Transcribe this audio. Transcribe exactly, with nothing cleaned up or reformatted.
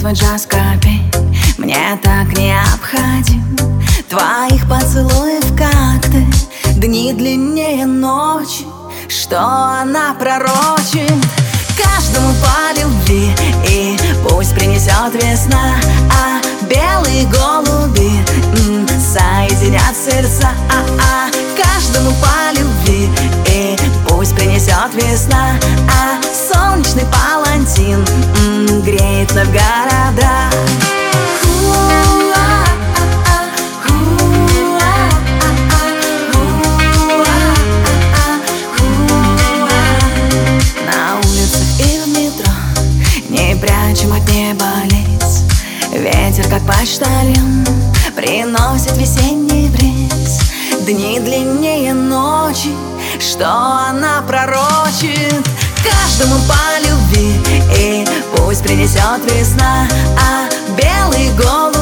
твой джаз копей мне так необходим. Твоих поцелуев как-то дни длиннее ночи, что она пророчит каждому по любви. И пусть принесет весна, а белые голуби м, соединят сердца, а -а. Каждому по любви. И пусть принесет весна, а солнечный палантин м, греет вновь города. Прячем от неба лиц, ветер, как почтальон, приносит весенний бриз. Дни длиннее ночи, что она пророчит каждому по любви. И пусть принесет весна, а белый голубь